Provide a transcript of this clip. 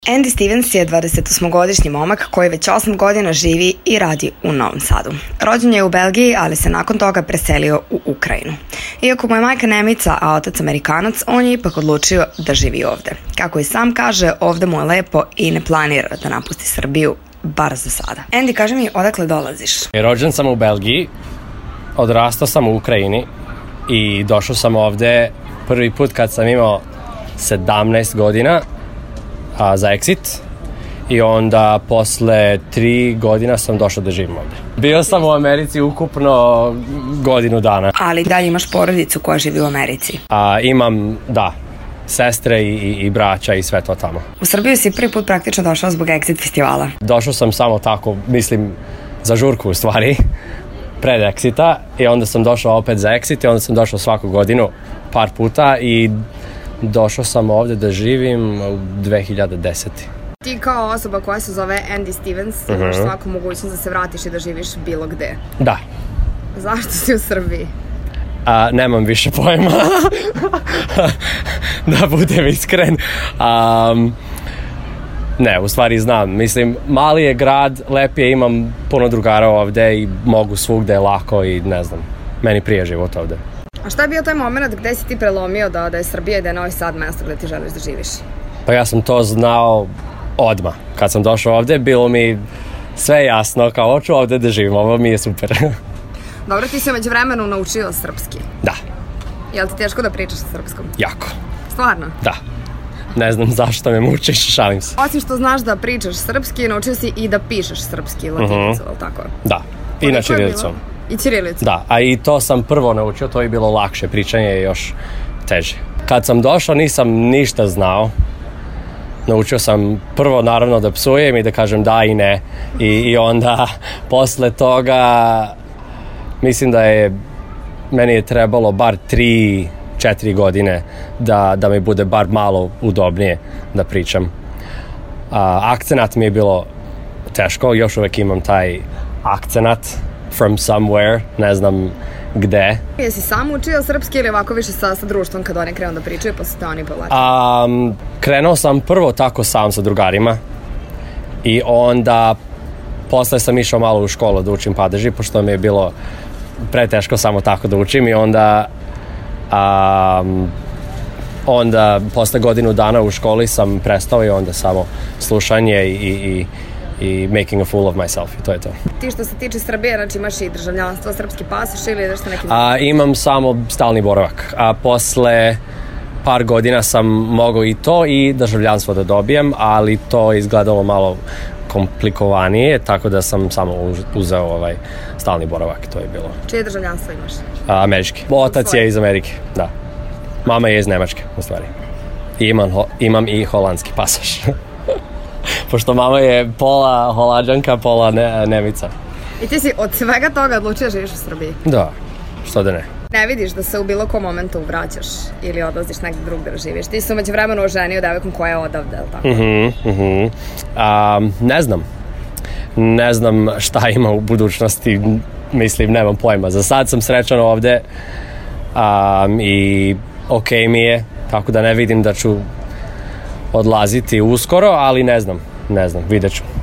Andy Stevens je 28-godišnji momak koji već 8 godina živi i radi u Novom Sadu. Rođen je u Belgiji, ali se nakon toga preselio u Ukrajinu. Iako mu je majka Nemica, a otac Amerikanac, on je ipak odlučio da živi ovde. Kako i sam kaže, ovde mu je lepo i ne planira da napusti Srbiju, bar za sada. Andy, kaži mi, odakle dolaziš? Rođen sam u Belgiji, odrastao sam u Ukrajini i došao sam ovde prvi put kad sam imao 17 godina za Exit i onda posle 3 godina sam došao da živim ovde. Bio sam u Americi ukupno godinu dana. Ali dalje imaš porodicu koja živi u Americi? Imam, da, sestre i braća i sve to tamo. U Srbiju si prvi put praktično došao zbog Exit festivala? Došao sam samo tako, mislim, za žurku u stvari, pred Exita i onda sam došao opet za Exit i onda sam došao svaku godinu par puta i došao sam ovde da živim u 2010. Ti kao osoba koja se zove Andy Stevens imaš svaku mogućnost da se vratiš i da živiš bilo gde. Da. Zašto si u Srbiji? Nemam više pojma. Da budem iskren. Ne, u stvari znam. Mislim, mali je grad, lep je, imam puno drugara ovde i mogu svugde lako i ne znam. Meni prije život ovde. A šta je bio taj moment gde si ti prelomio da je Srbija i da je Novi Sad mesto gde ti želiš da živiš? Pa ja sam to znao odmah. Kad sam došao ovde, bilo mi sve jasno, kao hoću ovde da živim, ovo mi je super. Dobro, ti si među vremenu naučio srpski. Da. Je li ti teško da pričaš sa srpskom? Jako. Stvarno? Da. Ne znam zašto me mučiš, šalim se. Osim što znaš da pričaš srpski, naučio si i da pišeš srpski, latinicu, ali tako? Da, i na ćirilicom. I ćirilicu? Da, a i to sam prvo naučio, to je bilo lakše, pričanje je još teže. Kad sam došao nisam ništa znao. Naučio sam prvo naravno da psujem i da kažem da i ne. I onda posle toga mislim da je meni je trebalo bar 3-4 godine da mi bude bar malo udobnije da pričam. Akcenat mi je bilo teško, još uvek imam taj akcenat from somewhere, ne znam gde. Jesi sam učio srpski ili ovako više sa društvom kad oni krenu da pričaju pa su te oni povlačili? Krenuo sam prvo tako sam sa drugarima i onda posle sam išao malo u školu da učim padeži pošto mi je bilo preteško samo tako da učim i onda posle godinu dana u školi sam prestao i onda samo slušanje i making a fool of myself i to je to. Ti što se tiče Srbije, znači imaš i državljanstvo, srpski pasoš ili ideš na neki... Imam samo stalni boravak, a posle par godina sam mogao i to i državljanstvo da dobijem, ali to je izgledalo malo komplikovanije, tako da sam samo uzeo stalni boravak, to je bilo. Čije državljanstvo imaš? Američki. Otac je iz Amerike, da. Mama je iz Nemačke, u stvari. I imam i holandski pasoš. Pošto mama je pola Holanđanka, pola Nemica. I ti si od svega toga odlučio da živiš u Srbiji? Da, što da ne. Ne vidiš da se u bilo kom momentu vraćaš ili odlaziš negdje drugdje da živiš? Ti si umeđu vremenu oženio devojkom koja je odavde, ili tako? Ne znam. Ne znam šta ima u budućnosti, mislim, nemam pojma. Za sad sam srećan ovde i okej mi je, tako da ne vidim da ću odlaziti uskoro, ali ne znam, vidjet ću.